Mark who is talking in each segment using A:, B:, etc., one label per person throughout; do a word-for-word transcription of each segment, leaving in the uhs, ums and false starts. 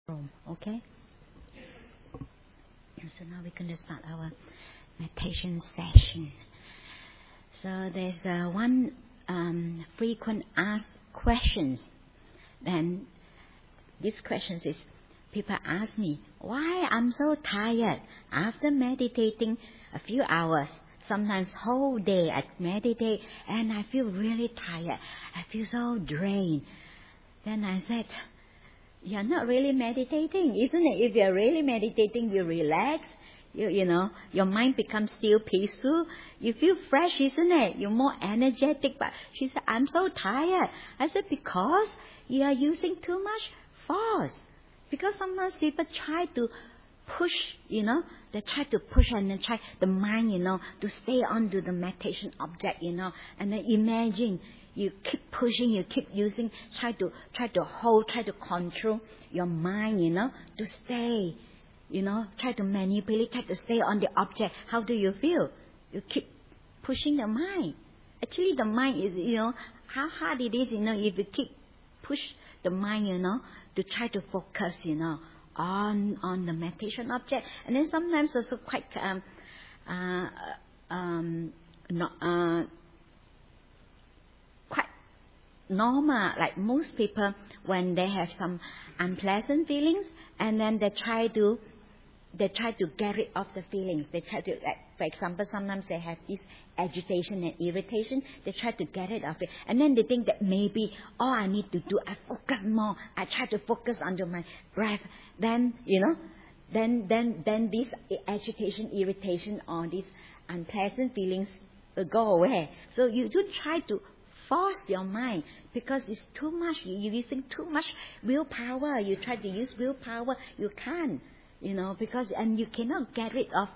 A: room, okay? So now we're going to start our meditation session. So there's uh, one um, frequent asked questions. Then this question is, people ask me, why I'm so tired after meditating a few hours, sometimes whole day I meditate and I feel really tired. I feel so drained. Then I said, you're not really meditating, isn't it? If you're really meditating, you relax, you, you know, your mind becomes still peaceful. You feel fresh, isn't it? You're more energetic. But she said, I'm so tired. I said, because you are using too much force. Because sometimes people try to push, you know, they try to push and then try the mind, you know, to stay onto the meditation object, you know, and then imagine you keep pushing, you keep using, try to try to hold, try to control your mind, you know, to stay, you know, try to manipulate, try to stay on the object. How do you feel? You keep pushing the mind. Actually, the mind is, you know, how hard it is, you know, if you keep push the mind, you know, to try to focus, you know, on on the meditation object. And then sometimes also quite um uh um not uh quite normal, like most people when they have some unpleasant feelings and then they try to they try to get rid of the feelings. They try to, like, for example, sometimes they have this agitation and irritation. They try to get rid of it. And then they think that maybe all I need to do, I focus more. I try to focus onto my breath. Then, you know, then, then, then this agitation, irritation, or these unpleasant feelings will go away. So you do try to force your mind because it's too much. You're using too much willpower. You try to use willpower. You can't. You know, because and you cannot get rid of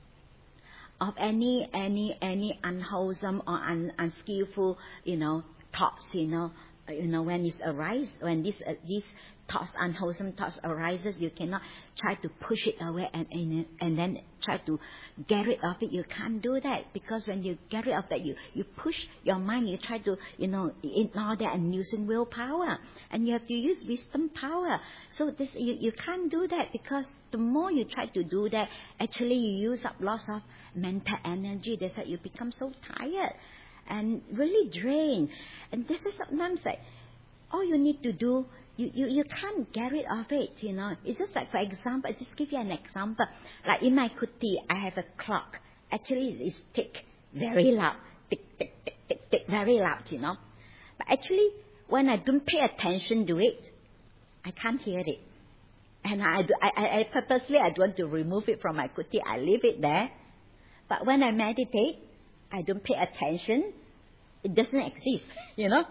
A: of any any any unwholesome or un, unskillful, you know, thoughts. You know, you know when it arise, when this uh, these thoughts, unwholesome thoughts arises, you cannot try to push it away and and and then try to get rid of it. You can't do that because when you get rid of that, you you push your mind. You try to, you know, ignore that and using willpower, and you have to use wisdom power. So this you you can't do that because the more you try to do that, actually you use up lots of mental energy. That's why you become so tired and really drained. And this is sometimes like all you need to do. You, you, you can't get rid of it, you know. It's just like, for example, I just give you an example. Like in my kuti, I have a clock. Actually, it's tick, very loud. Tick, tick, tick, tick, tick, very loud, you know. But actually, when I don't pay attention to it, I can't hear it. And I, I, I purposely, I don't want to remove it from my kuti. I leave it there. But when I meditate, I don't pay attention. It doesn't exist, you know.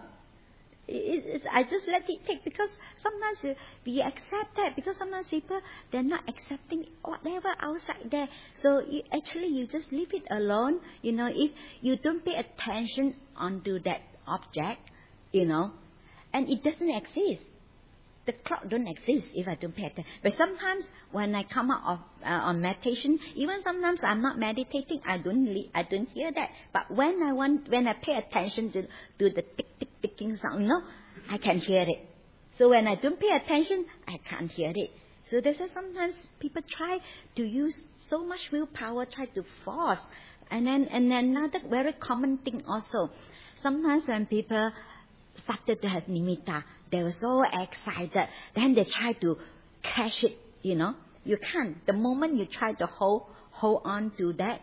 A: It, it, I just let it take because sometimes we, we accept that because sometimes people, they're not accepting whatever outside there. So you, actually you just leave it alone. You know, if you don't pay attention onto that object, you know, and it doesn't exist. The clock don't exist if I don't pay attention. But sometimes when I come out of uh, on meditation, even sometimes I'm not meditating, I don't li- I don't hear that. But when I want, when I pay attention to to the tick tick ticking sound, you know, I can hear it. So when I don't pay attention, I can't hear it. So that's why sometimes people try to use so much willpower, try to force. And then and then another very common thing also, sometimes when people started to have nimitta, they were so excited. Then they try to catch it, you know. You can't. The moment you try to hold hold on to that,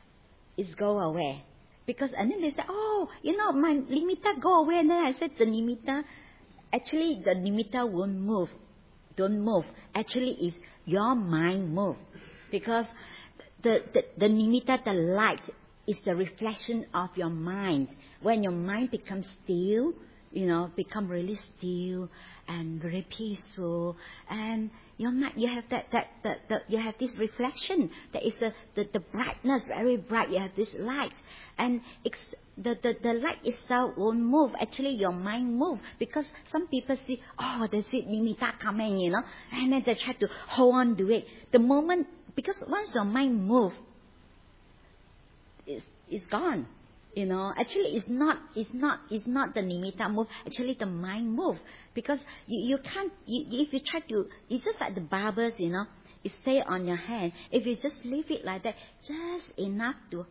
A: it's go away. Because, and then they say, oh, you know, my nimitta go away. And then I said, the nimitta, actually the nimitta won't move. Don't move. Actually, it's your mind move. Because the, the, the nimitta, the light, is the reflection of your mind. When your mind becomes still, you know, become really still and very peaceful, and your mind, you have that that that, that you have this reflection. That is the, the the brightness, very bright. You have this light, and it's, the the the light itself won't move. Actually, your mind move because some people see, oh, they see nimitta coming, you know, and then they try to hold on to it. The moment, because once your mind move, it's it's gone. You know, actually it's not, it's not, it's not the nimitta move, actually the mind move. Because you, you can't, you, if you try to, it's just like the barbers, you know, it stay on your hand. If you just leave it like that, just enough to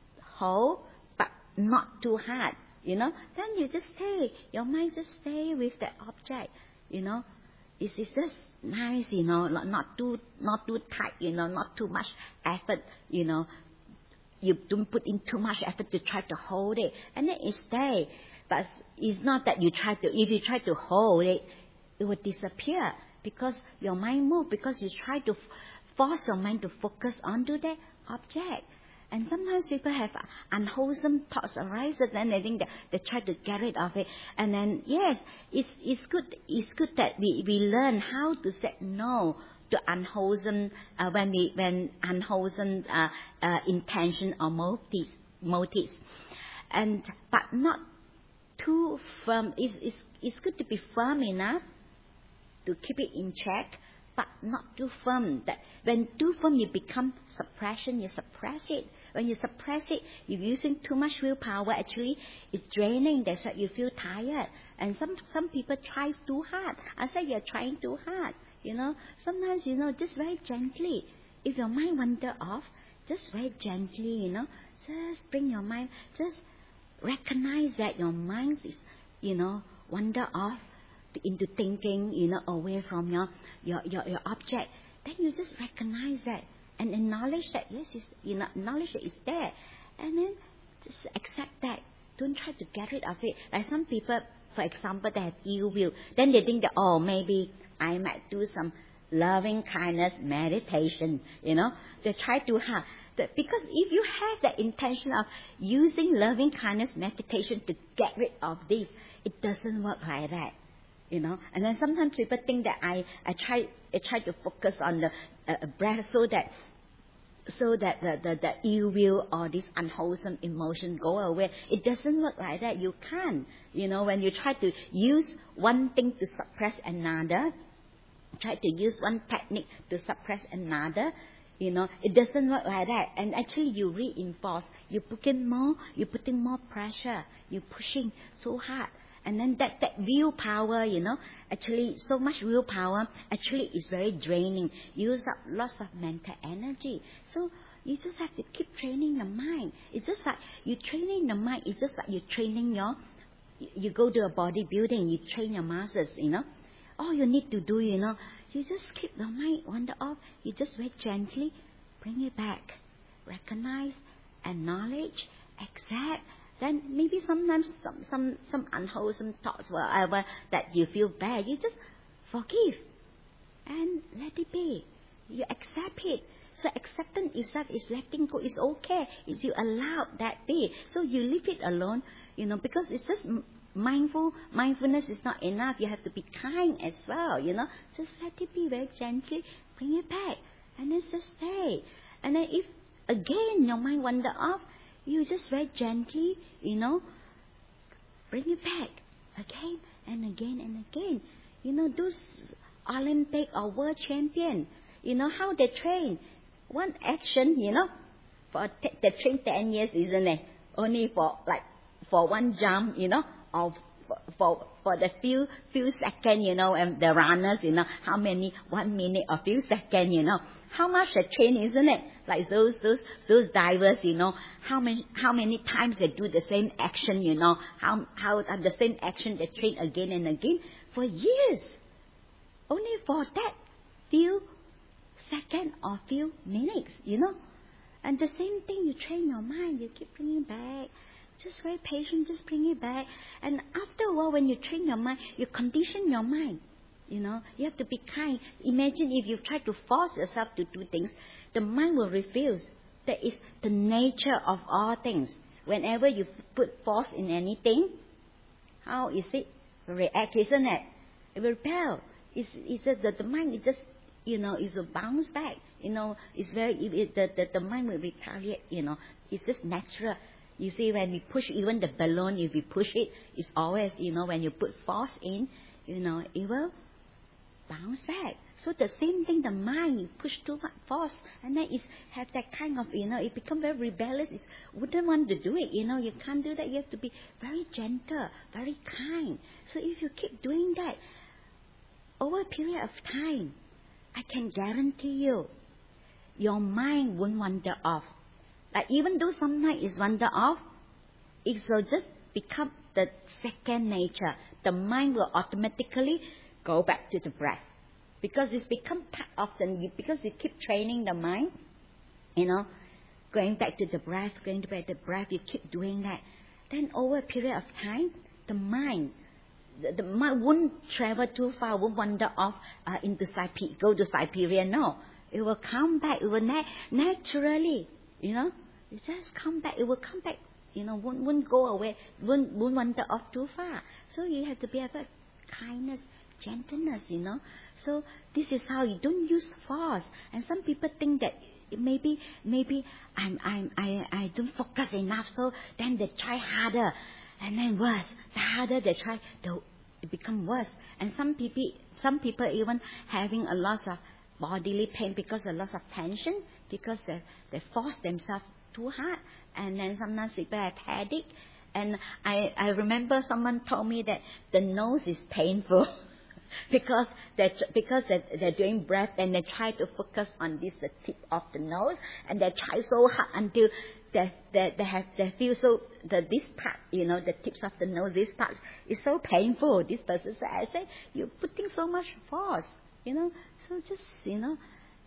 A: hold, but not too hard, you know, then you just stay, your mind just stay with that object, you know. It's, it's just nice, you know, not, not too, not too tight, you know, not too much effort, you know. You don't put in too much effort to try to hold it, and then it stays. But it's not that you try to, if you try to hold it, it will disappear because your mind moves, because you try to force your mind to focus onto that object. And sometimes people have unwholesome thoughts arise, and then they think that they try to get rid of it. And then, yes, it's, it's good, it's good that we, we learn how to say no to unwholesome, uh, when we, when unwholesome, uh, uh, intention or motives, motives. And, but not too firm. It's, it's, it's good to be firm enough to keep it in check, but not too firm. That when too firm, you become suppression, you suppress it. When you suppress it, you're using too much willpower. Actually, it's draining. That's why you feel tired. And some, some people try too hard. I say you're trying too hard. You know, sometimes, you know, just very gently. If your mind wander off, just very gently, you know, just bring your mind, just recognize that your mind is, you know, wander off into thinking, you know, away from your, your, your, your object. Then you just recognize that and acknowledge that, yes, it's, you know, acknowledge that it's there. And then just accept that. Don't try to get rid of it. Like some people, for example, they have ill will. Then they think that, oh, maybe I might do some loving kindness meditation, you know. They try too hard. Because if you have the intention of using loving kindness meditation to get rid of this, it doesn't work like that, you know. And then sometimes people think that I, I try I try to focus on the uh, breath so that so that the, the, the ill will or this unwholesome emotion go away. It doesn't work like that. You can't. You know, when you try to use one thing to suppress another, try to use one technique to suppress another, you know, it doesn't work like that. And actually you reinforce. You put in more, you put in more pressure. You're pushing so hard. And then that, that willpower, you know, actually so much willpower actually is very draining. Use up lots of mental energy. So you just have to keep training your mind. It's just like you training the mind. It's just like you're training your, you go to a bodybuilding, you train your muscles, you know. All you need to do, you know, you just keep your mind wander off. You just very gently bring it back. Recognize, acknowledge, accept. Then maybe sometimes some, some, some unwholesome thoughts, whatever, that you feel bad, you just forgive and let it be. You accept it. So acceptance itself is letting go. It's okay. If you allow that be. So you leave it alone, you know, because it's just mindful. Mindfulness is not enough. You have to be kind as well, you know. Just let it be very gently. Bring it back. And then just stay. And then if, again, your mind wander off, you just very gently, you know, bring it back again and again and again. You know, those Olympic or world champion, you know, how they train. One action, you know, for t- they train ten years, isn't it? Only for, like, for one jump, you know, or for, for, for the few, few seconds, you know, and the runners, you know, how many, one minute or few seconds, you know. How much they train, isn't it? Like those, those, those divers, you know, how many, how many times they do the same action, you know, how, how the same action they train again and again for years. Only for that few seconds or few minutes, you know. And the same thing, you train your mind, you keep bringing it back. Just very patient, just bring it back. And after a while, when you train your mind, you condition your mind. You know, you have to be kind. Imagine if you try to force yourself to do things, the mind will refuse. That is the nature of all things. Whenever you put force in anything, how is it react, isn't it? It will repel. It's, it's a, the, the mind is just, you know, it's a bounce back. You know, it's very, it, the, the, the mind will retaliate, you know. It's just natural. You see, when we push, even the balloon, if we push it, it's always, you know, when you put force in, you know, it will bounce back. So the same thing, the mind, you push too much force, and then it have that kind of, you know, it become very rebellious. It wouldn't want to do it, you know. You can't do that. You have to be very gentle, very kind. So if you keep doing that, over a period of time, I can guarantee you, your mind won't wander off. Like even though sometimes it wander off, it will just become the second nature. The mind will automatically go back to the breath. Because it's become part of the, because you keep training the mind, you know, going back to the breath, going back to the breath, you keep doing that. Then over a period of time, the mind, the, the mind won't travel too far, won't wander off uh, into Siberia, go to Siberia, no. It will come back, it will nat- naturally, you know, it just come back, it will come back, you know, won't, won't go away, won't, won't wander off too far. So you have to be about kindness, gentleness, you know. So this is how you don't use force. And some people think that maybe maybe I'm I'm I I don't focus enough, so then they try harder, and then worse. The harder they try, the it become worse. And some people some people even having a lot of bodily pain because a lot of tension, because they they force themselves too hard, and then sometimes people have headache. And I I remember someone told me that the nose is painful. Because they because they they're doing breath and they try to focus on this the tip of the nose, and they try so hard until they they they have they feel so the this part, you know, the tips of the nose, this part is so painful. This person said, I say, you're putting so much force, you know. So just you know,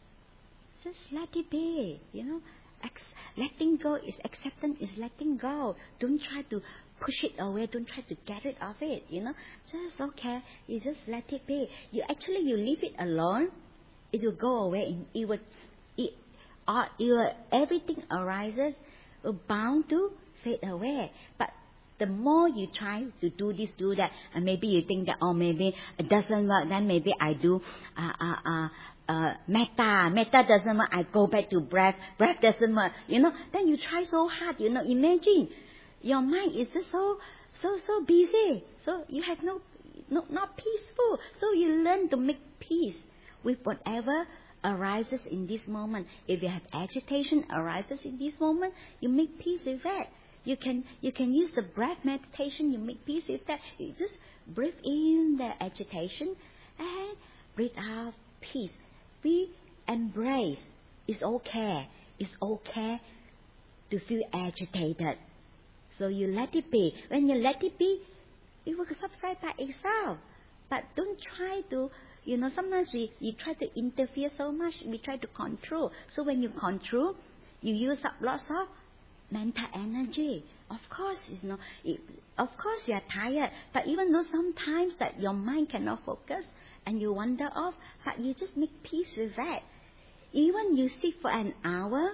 A: just let it be, you know. Ex- letting go is acceptance, is letting go. Don't try to push it away. Don't try to get rid of it, you know. Just okay. You just let it be. You actually, you leave it alone, it will go away. It will, it, or it will, everything arises, will bound to fade away. But the more you try to do this, do that, and maybe you think that, oh, maybe it doesn't work, then maybe I do uh, uh, uh, uh, metta. Metta doesn't work, I go back to breath. Breath doesn't work, you know. Then you try so hard, you know. Imagine your mind is just so, so, so busy. So you have no, no, not peaceful. So you learn to make peace with whatever arises in this moment. If you have agitation arises in this moment, you make peace with that. You can you can use the breath meditation. You make peace with that. You just breathe in the agitation and breathe out peace. We embrace. It's okay. It's okay to feel agitated. So you let it be. When you let it be, it will subside by itself. But don't try to, you know, sometimes we you try to interfere so much. We try to control. So when you control, you use up lots of mental energy. Of course, you know, it, of course you are tired. But even though sometimes that your mind cannot focus and you wander off, but you just make peace with that. Even you sit for an hour,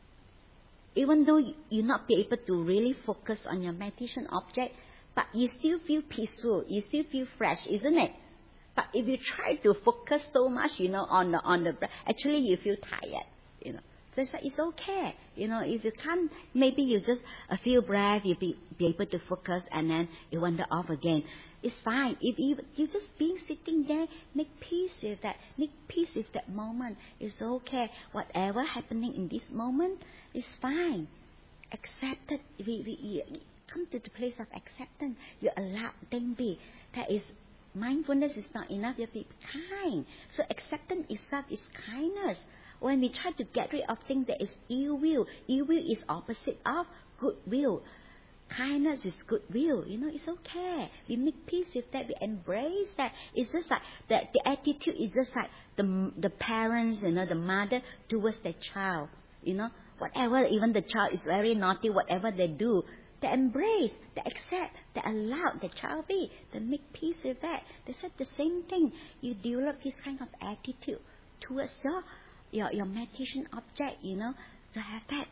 A: even though you not be able to really focus on your meditation object, but you still feel peaceful, you still feel fresh, isn't it? But if you try to focus so much, you know, on the on the breath, actually you feel tired, you know. So it's, like, it's okay, you know. If you can't, maybe you just a few breaths, you be be able to focus, and then you wander off again. It's fine. If you you just being sitting there, make peace with that. Make peace with that moment. It's okay. Whatever happening in this moment is fine. Accept it. We we you come to the place of acceptance. You allow them be. That is. Mindfulness is not enough. You have to be kind. So acceptance itself is kindness. When we try to get rid of things that is ill will, ill will is opposite of good will. Kindness is good will. You know, it's okay. We make peace with that. We embrace that. It's just like that. The attitude is just like the the parents, you know, the mother towards the child. You know, whatever, even the child is very naughty, whatever they do, they embrace, they accept, they allow the child be. They make peace with that. They said the same thing. You develop this kind of attitude towards your your, your meditation object, you know, to have that,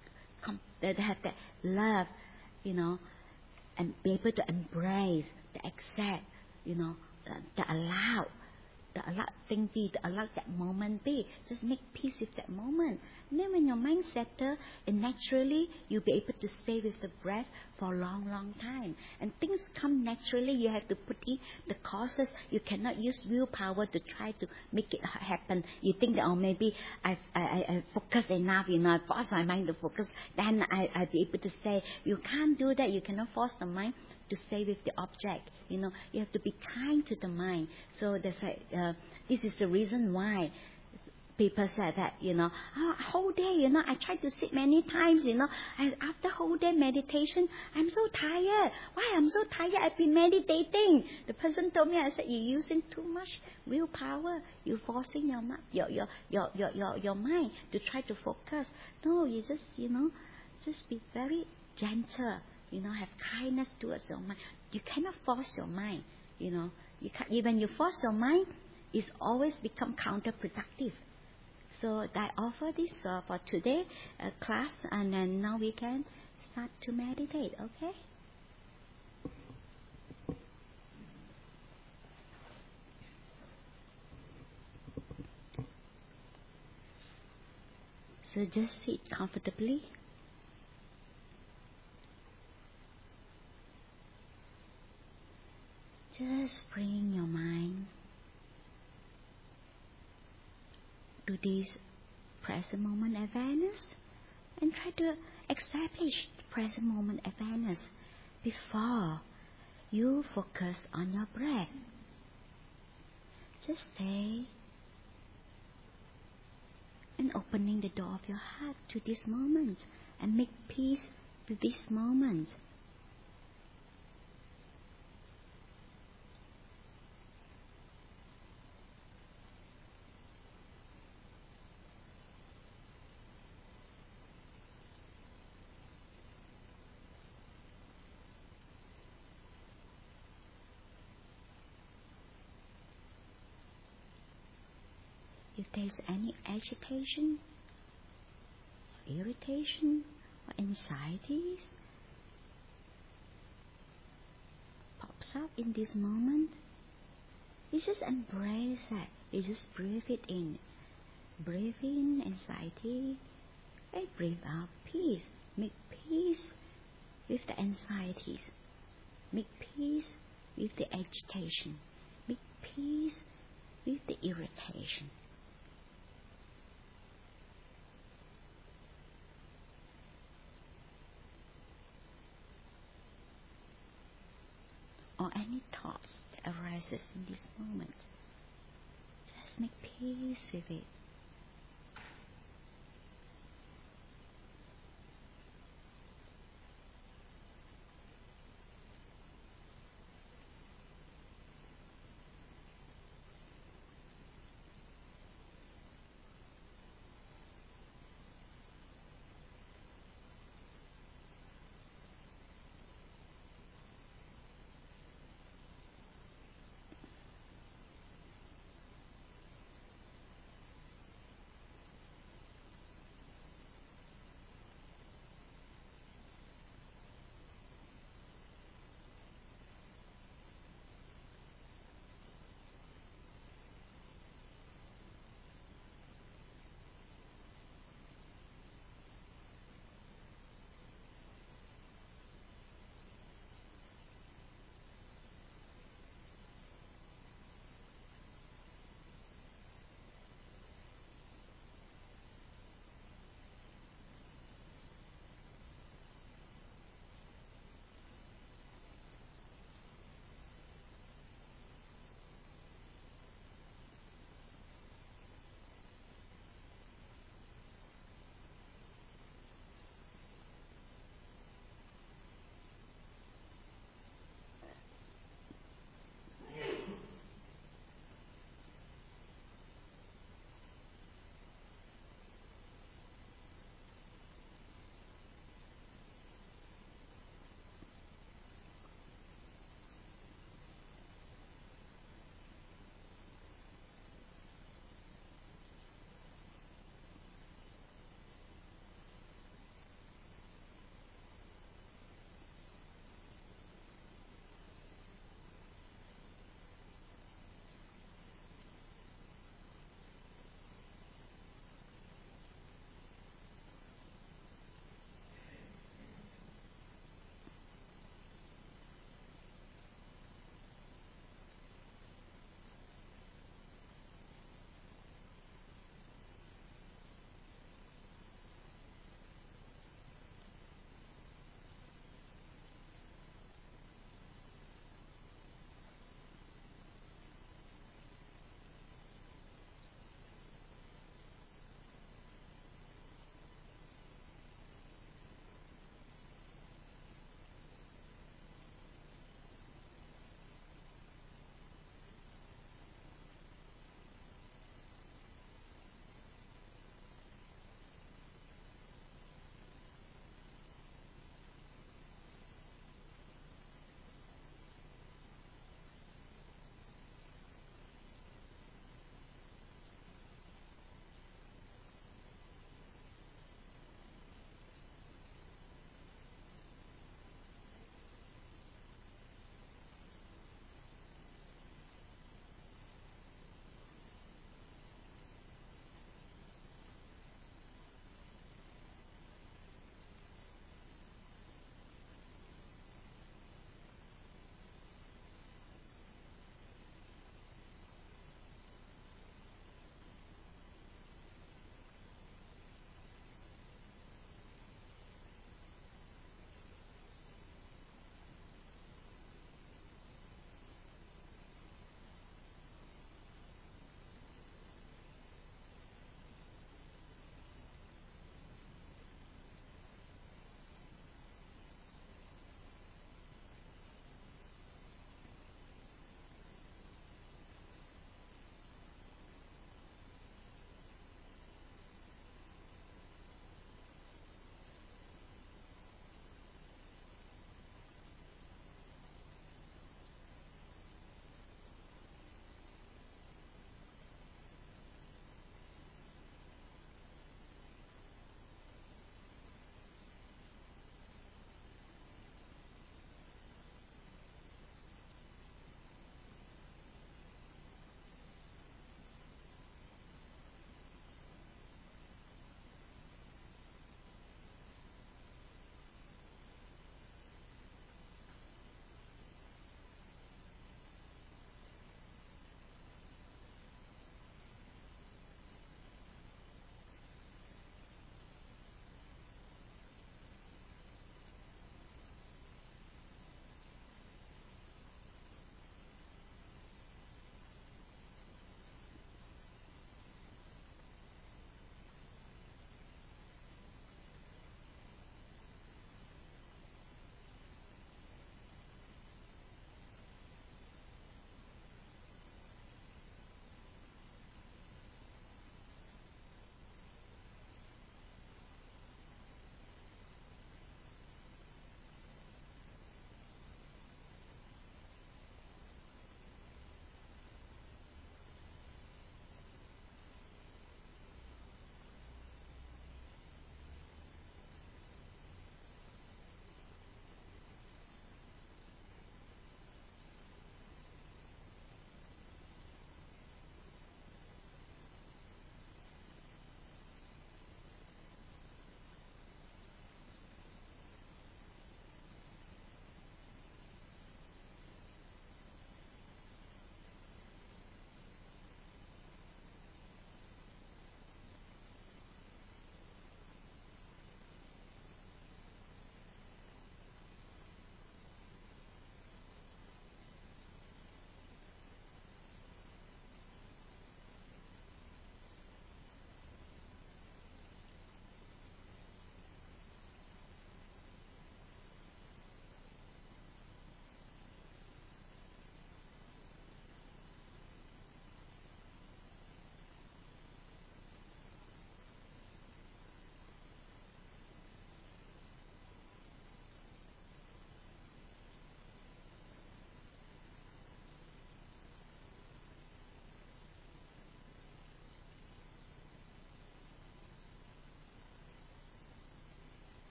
A: to have that love, you know, and be able to embrace, to accept, you know, to allow to allow thing be, to allow that moment be. Just make peace with that moment. And then when your mind settles, and naturally you'll be able to stay with the breath for a long, long time. And things come naturally. You have to put in the causes. You cannot use willpower to try to make it happen. You think that, oh, maybe I I, I focus enough, you know, I force my mind to focus, then I, I'll be able to stay. You can't do that. You cannot force the mind to stay with the object. You know, you have to be kind to the mind. So that's like, uh, this is the reason why people say that, you know, oh, whole day, you know, I tried to sit many times, you know, and after whole day meditation, I'm so tired. Why I'm so tired? I've been meditating. The person told me, I said, you're using too much willpower. You're forcing your your your your your your, your mind to try to focus. No, you just, you know, just be very gentle. You know, have kindness towards your mind. You cannot force your mind. You know, you can't, even you force your mind, it's always become counterproductive. So I offer this uh, for today uh, class, and then now we can start to meditate. Okay? So just sit comfortably. Just bring your mind to this present moment awareness and try to establish the present moment awareness before you focus on your breath. Just stay and opening the door of your heart to this moment and make peace with this moment. If there's any agitation, or irritation, or anxieties pops up in this moment, you just embrace that. You just breathe it in. Breathe in anxiety and breathe out peace. Make peace with the anxieties. Make peace with the agitation. Make peace with the irritation. Or any thoughts that arises in this moment. Just make peace with it.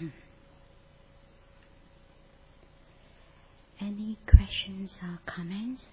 A: Any questions or comments?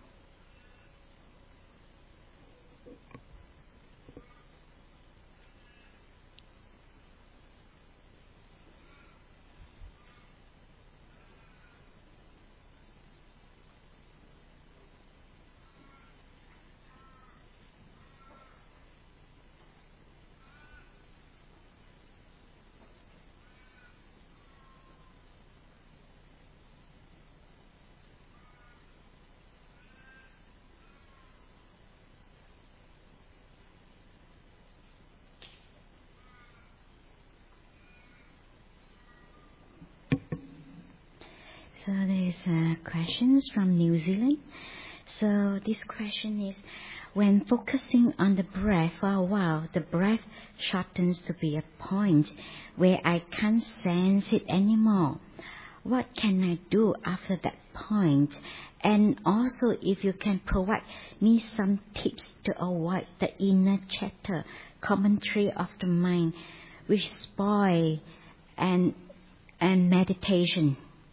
A: So there's uh, questions from New Zealand. So this question is, when focusing on the breath for a while, the breath shortens to be a point where I can't sense it anymore. What can I do after that point? And also, if you can provide me some tips to avoid the inner chatter, commentary of the mind, which spoil and and meditation.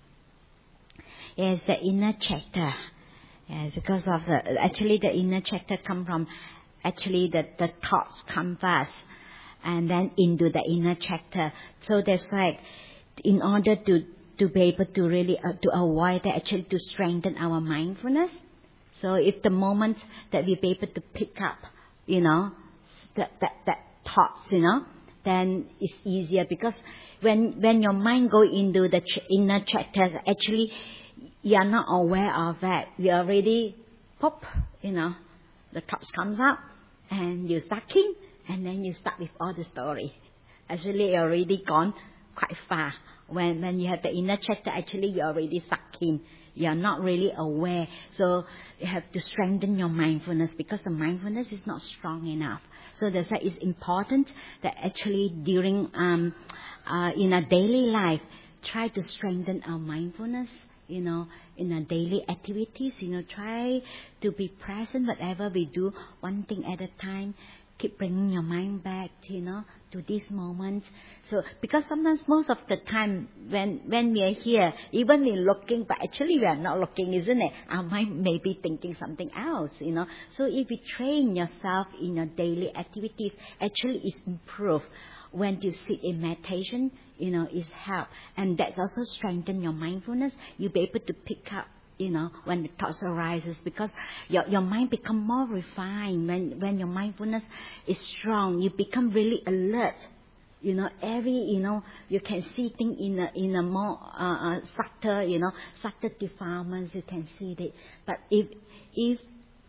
A: Yes, the inner chatter. Yes, because of the, actually the inner chatter come from, actually the, the thoughts come first and then into the inner chatter. So that's like, in order to, to be able to really, uh, to avoid that, actually to strengthen our mindfulness. So if the moment that we be able to pick up, you know, that, that, that thoughts, you know, then it's easier, because when, when your mind go into the ch- inner chatter, actually, you are not aware of that. You already pop, you know, the thoughts comes up, and you stuck in, and then you start with all the story. Actually, you're already gone quite far. When when you have the inner chatter, actually you're already stuck in. You are not really aware. So you have to strengthen your mindfulness, because the mindfulness is not strong enough. So that's why it's important that actually during um uh in our daily life, try to strengthen our mindfulness. You know, in our daily activities, you know, try to be present, whatever we do, one thing at a time. Keep bringing your mind back, you know, to this moment. So, because sometimes, most of the time, when when we are here, even we're looking, but actually we are not looking, isn't it? Our mind may be thinking something else, you know. So, if you train yourself in your daily activities, actually it's improved. When you sit in meditation, you know, it's help. And that's also strengthen your mindfulness. You'll be able to pick up, you know, when the thoughts arises, because your your mind become more refined. When when your mindfulness is strong, you become really alert. You know, every, you know, you can see things in a, in a more uh, uh, subtle, you know, subtle defilements, you can see it. But if, if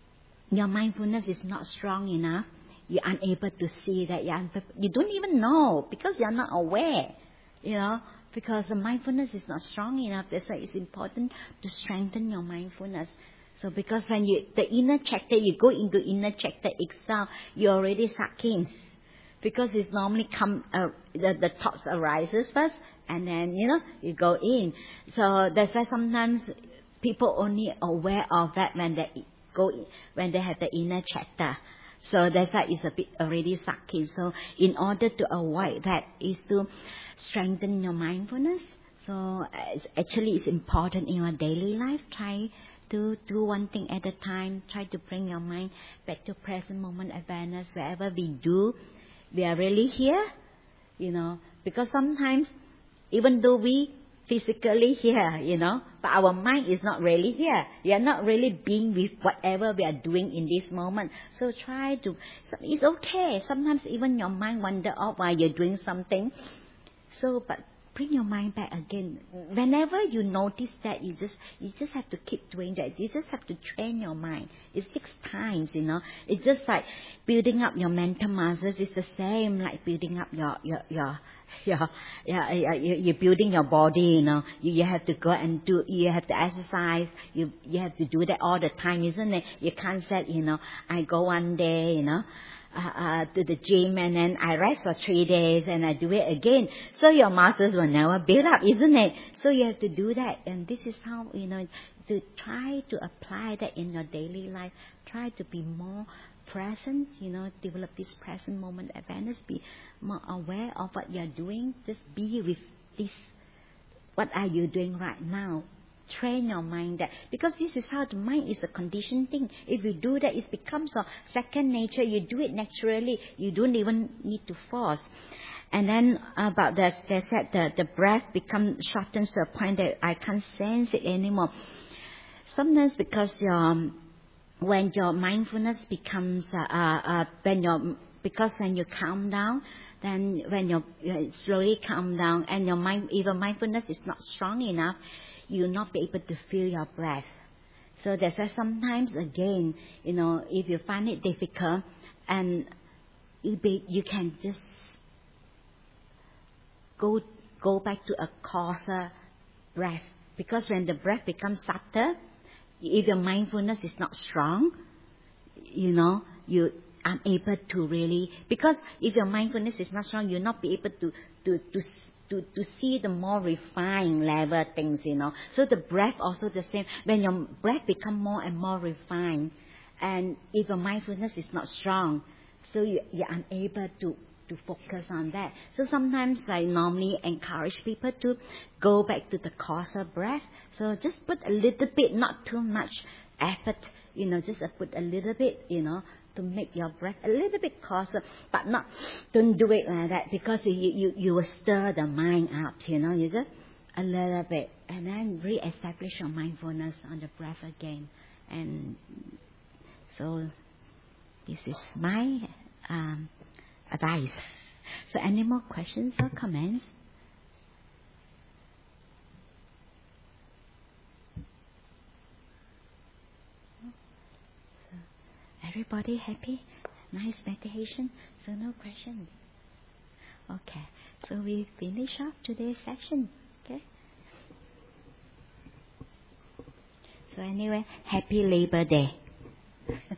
A: your mindfulness is not strong enough, you're unable to see that. You're unable, you don't even know, because you're not aware, you know, because the mindfulness is not strong enough. That's why it's important to strengthen your mindfulness. So because when you, the inner chatter, you go into inner chatter itself, you're already sucked in. Because it's normally come, uh, the, the thoughts arises first, and then, you know, you go in. So that's why sometimes people only aware of that when they go in, when they have the inner chatter. So that's why it's a bit already sucked in. So in order to avoid that, is to strengthen your mindfulness. So it's, actually it's important in your daily life. Try to do one thing at a time. Try to bring your mind back to present moment awareness. Wherever we do, we are really here, you know, because sometimes, even though we physically here, you know, but our mind is not really here. We are not really being with whatever we are doing in this moment. So try to, it's okay. Sometimes even your mind wander off while you're doing something. So, but bring your mind back again. Whenever you notice that, you just you just have to keep doing that. You just have to train your mind. It takes time, you know. It's just like building up your mental muscles. It's the same like building up your your your your yeah, yeah, you're building your body, you know. You, you have to go and do. You have to exercise. You you have to do that all the time, isn't it? You can't say, you know, I go one day, you know. Uh, uh, to the gym, and then I rest for three days and I do it again. So your muscles will never build up, isn't it? So you have to do that. And this is how, you know, to try to apply that in your daily life. Try to be more present, you know, develop this present moment awareness. Be more aware of what you're doing. Just be with this. What are you doing right now? Train your mind that, because this is how the mind is a conditioned thing. If you do that, it becomes a second nature. You do it naturally. You don't even need to force. And then about that, they said the, the breath becomes shortened to a point that I can't sense it anymore. Sometimes because your, when your mindfulness becomes, uh, uh, when your, because when you calm down, then when you slowly calm down and your mind, even mindfulness is not strong enough, you will not be able to feel your breath. So that's why sometimes again, you know, if you find it difficult, and you be, you can just go go back to a coarser breath. Because when the breath becomes subtle, if your mindfulness is not strong, you know, you are able to really, because if your mindfulness is not strong, you'll not be able to to to to to see the more refined level things, you know. So the breath also the same. When your breath become more and more refined, and if your mindfulness is not strong, so you, you're unable to to focus on that. So sometimes I normally encourage people to go back to the coarser breath. So just put a little bit, not too much effort, you know, just put a little bit, you know, to make your breath a little bit coarser, but not, don't do it like that, because you, you, you will stir the mind up, you know, you just a little bit, and then re-establish your mindfulness on the breath again. And so this is my um, advice. So any more questions or comments? So everybody happy? Nice meditation? So no questions? Okay. So we finish up today's session. Okay. So anyway, happy Labor Day.